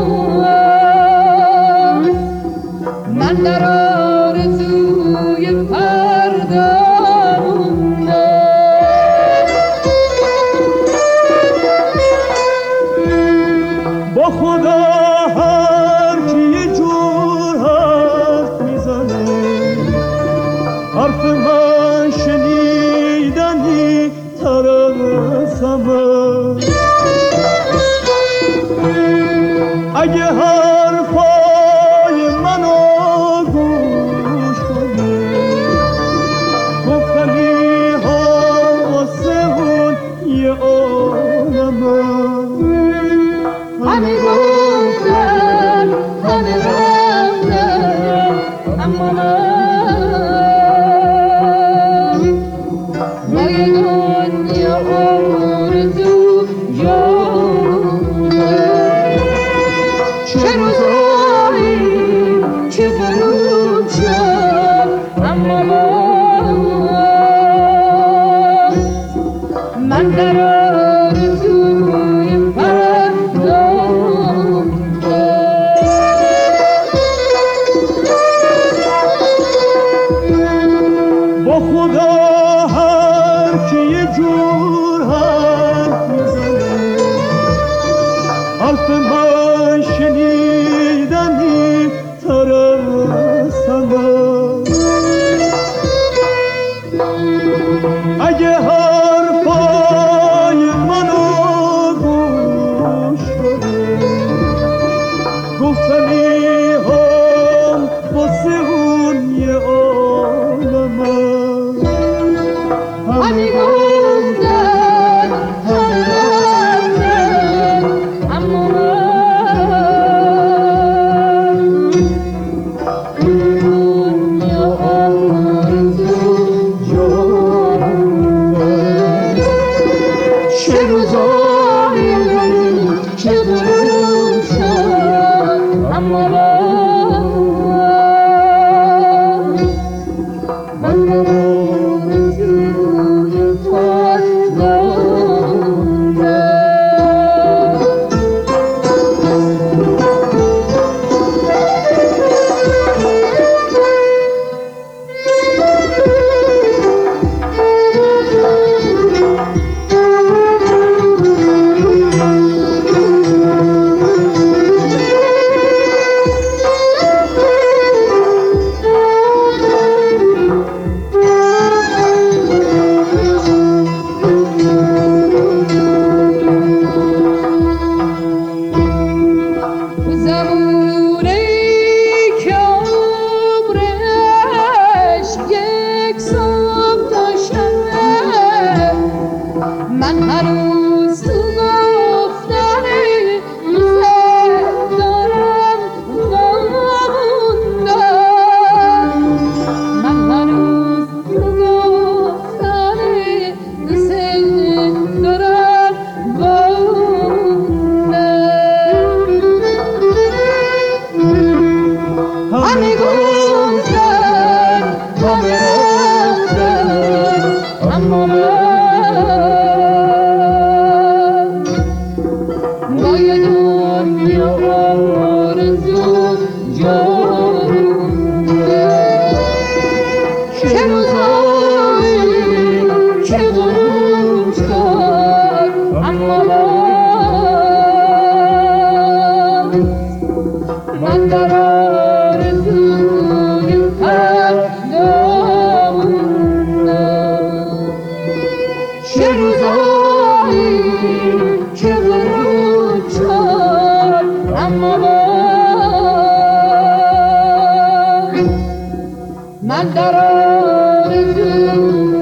من در آرزوی فردا با خدا هر کی یه جور حرف میزنه، حرف من شنیدنی تر از همه. اگه حرفای منو گوش کنی، گفتنی ها واسه اون یه عالمه. همه گفتن همه رفتن، اما من با یه دنیا آرزو جانم. چه روزایی چه غروب شد، اما من در آرزوی فردا. با خدا هر کی یه جور حرف میزنه، حرف من شنیدنی تر از همه. اگه حرفای منو گوش کنی، گفتنی هم واسه اون یه عالمه. همه گفتن همه رفتن، اما من دنیا آرزو جانم. چه روزایی چه غروب شد، اما من در آرزوی فردا. زمونه که عمرش یک صبح تا شب، من هنوز تو گفتن دوست دارم نموندم. من هنوز تو گفتن دوست دارم همه گفتن همه رفتن، اما من با یه دنیا آرزو جانم. چه روزایی چه غروب شد، اما من در آرزوی فردا موندم. چه روزایی چه غروب شد، اما من در آرزوی